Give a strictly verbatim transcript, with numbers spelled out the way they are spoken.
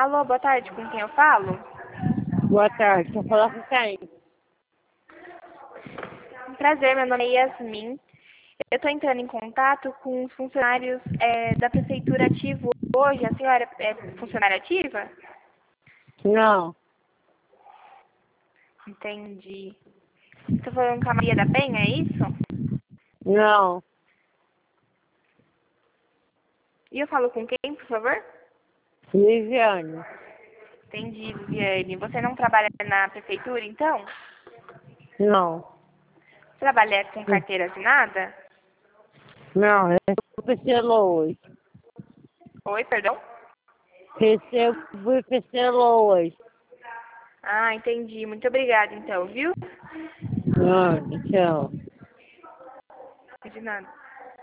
Alô, boa tarde, com quem eu falo? Boa tarde, estou falando com quem? Prazer, meu nome é Yasmin. Eu estou entrando em contato com os funcionários é, da Prefeitura Ativo hoje. A senhora é funcionária ativa? Não, Entendi. Estou falando com a Maria da Penha, é isso? não, E eu falo com quem, por favor? Liviane, Entendi, Viviane. Você não trabalha na Prefeitura, então? não, Trabalha com carteira assinada? não, eu recebo hoje. Oi, perdão? Recebo e recebo hoje. Ah, entendi. Muito obrigada, então, viu? Não, tchau. De nada.